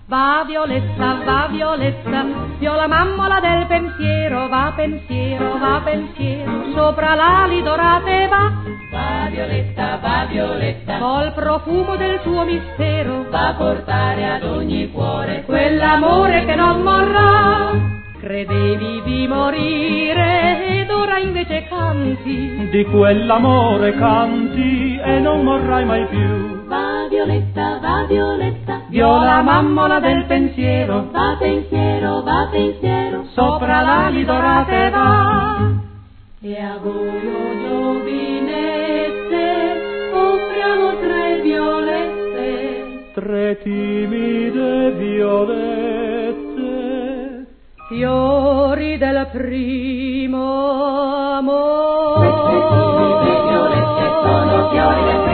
Va Violetta, viola mammola del pensiero, va pensiero, sopra l'ali dorate va. Va Violetta, Col profumo del suo mistero, va a portare ad ogni cuore quell'amore che non morrà. Credevi di morire ed ora invece canti, di quell'amore canti e non morrai mai più. Va Violetta, viola mammola del pensiero, va pensiero, sopra l'ali dorate va. E a voi, o giovinette, offriamo 3 violette, 3 timide violette, fiori del primo amore. Queste timide violette sono fiori del